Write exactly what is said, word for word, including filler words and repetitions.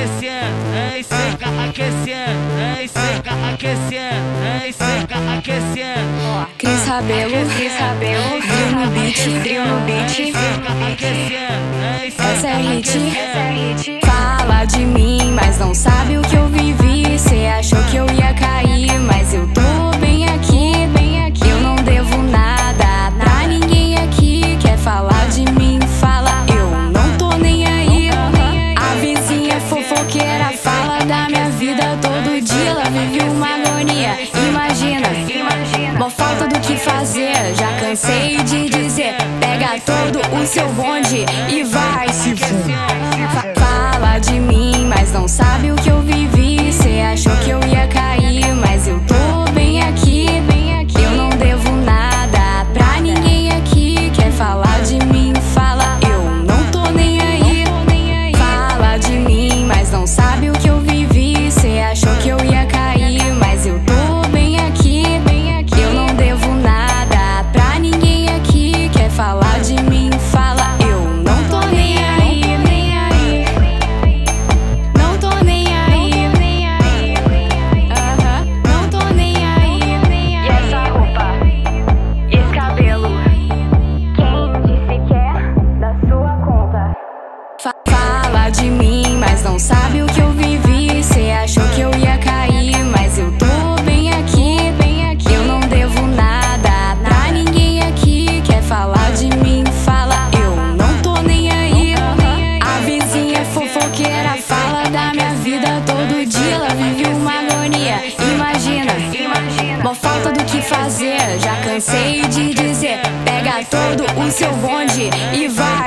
aquecendo, em seca aquecendo, em seca aquecendo, em seca aquecendo. Cris Rabelo, Cris Rabelo, Drill no beat, Drill no beat. Essa é hit. Fala de mim, mas não sabe o que eu vivi. Cê achou que eu ia cair, mas eu tô bem aqui, bem aqui. Eu não devo nada pra ninguém aqui. Quer falar de mim, fala, eu não tô nem aí. A vizinha fofoqueira fala da minha vida todo dia. Ela vive uma agonia, imagina, imagina. Mó falta do que fazer, já cansei de dizer. Pega todo o seu bonde e vai se fuder. Fala de mim, mas não sabe o que eu vivi. Cê achou que eu ia cair, mas eu tô bem aqui, bem aqui. Eu não devo nada pra ninguém aqui. Quer falar de mim, fala, eu não tô nem aí. Fala de mim, mas não sabe o que eu vivi. Cê achou que eu ia cair, mas eu tô bem aqui, bem aqui. Eu não devo nada pra ninguém aqui. Quer falar de mim, fala, eu não tô nem aí. Não tô nem aí. Aham, não tô nem aí. E essa roupa, e esse cabelo, quem disse que é da sua conta? Fa- Fala de mim, mas não sabe o que eu vivi. Cê achou que eu ia cair, mas eu tô bem aqui, bem aqui. Eu não devo nada pra ninguém aqui. Quer falar de mim, fala, eu não tô nem aí. A vizinha fofoqueira fala da minha vida todo dia. Ela vive uma agonia, imagina, imagina. Mó falta do que fazer, já cansei de dizer. Pega todo o seu bonde e vai